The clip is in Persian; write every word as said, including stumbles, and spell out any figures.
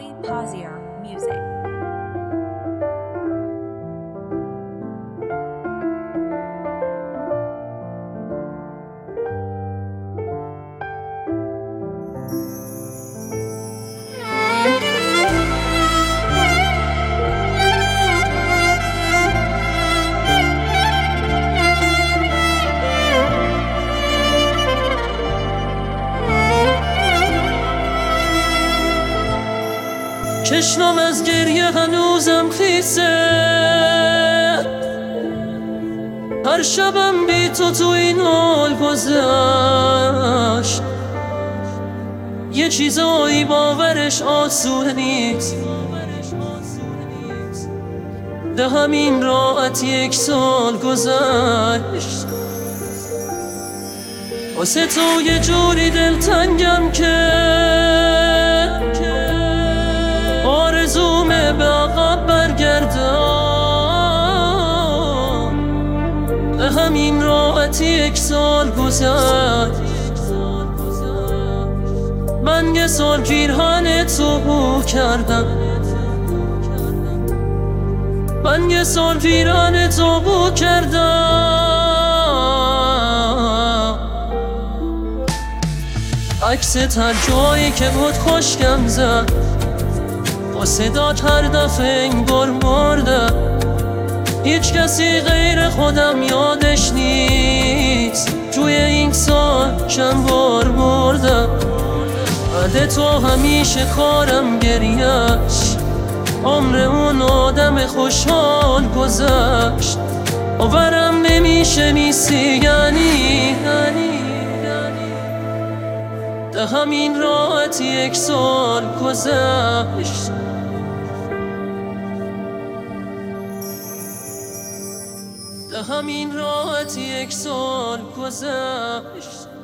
Ali Pazier Music. چشمم از گریه هنوزم خیسه، هر شبم بی تو تو این حال گذشت. یه چیزایی باورش آسونه نیست، ده همین راحت یک سال گذشت. واسه تو یه جوری دلتنگم که آرزومه به عقب برگردم، به همین راحتی یک سال گذشت. من یه سال پیرهن تو بو کردم، من یه سال پیرهن تو بو کردم. عکست هر جایی که بود خوشگم زد، با صدات هر دفعه انگار مردم. هیچ کسی غیر خودم یادش نیست، توی این سال چند بار مردم. بعد تو همیشه کارم گریهش، عمر اون آدم خوشحال گذشت. باورم نمیشه نیستی یعنی ده همین راحت یک سال گذشت. ده همین راحت یک سال گذشت.